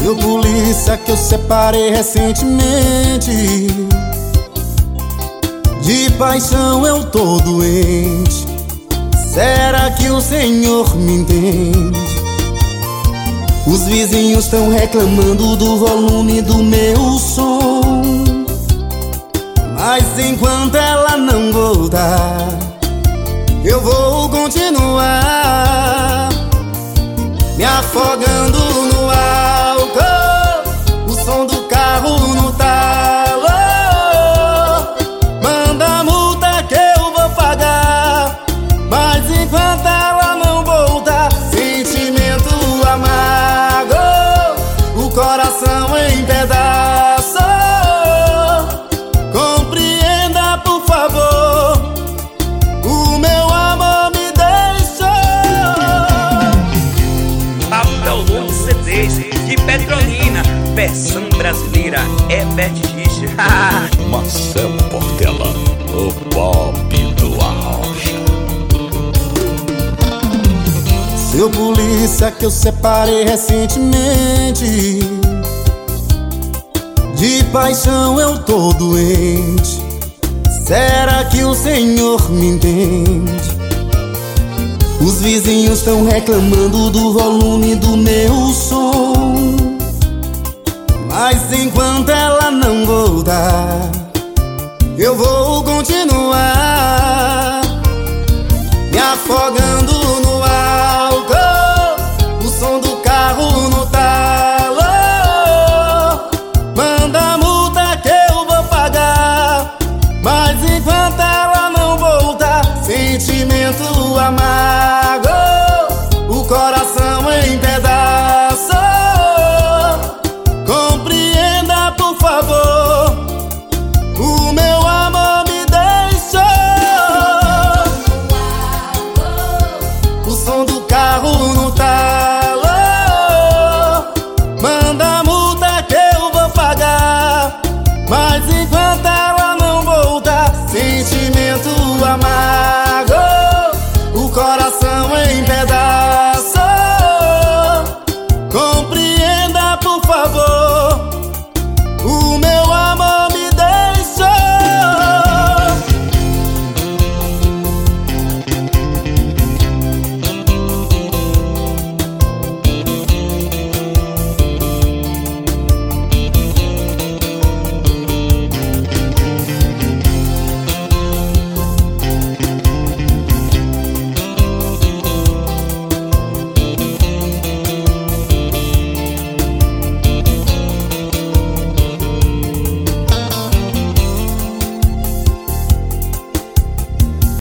Seu polícia que eu separei recentemente, de paixão eu tô doente. Será que o senhor me entende? Os vizinhos estão reclamando do volume do meu som, mas enquanto ela não voltar, eu vou continuar me afogando no álcool, o som do carro no talo. Manda a multa que eu vou pagar, mas enquanto ela não voltar, sentimento amargo, o coração em pedaços. Compreenda, por favor, o meu amor me deixou. Papel Longo CDs de Petrolina, versão brasileira, Herbert Richard. Marcelo Portela, o pop do Arrocha. Seu polícia que eu separei recentemente, de paixão eu tô doente. Será que o senhor me entende? Os vizinhos estão reclamando do volume do meu som, mas enquanto ela não voltar, eu vou continuar me afogando no álcool, o som do carro no talo. Manda a multa que eu vou pagar, mas enquanto ela não voltar, sentimento amargo, o coração em pedaços. Compreenda, por favor, o meu amor me deixou. O som do carro no talo. Manda a multa que eu vou pagar, mas enquanto ela não voltar, sentimento amargo, o coração em pedaços. Compreenda, por favor.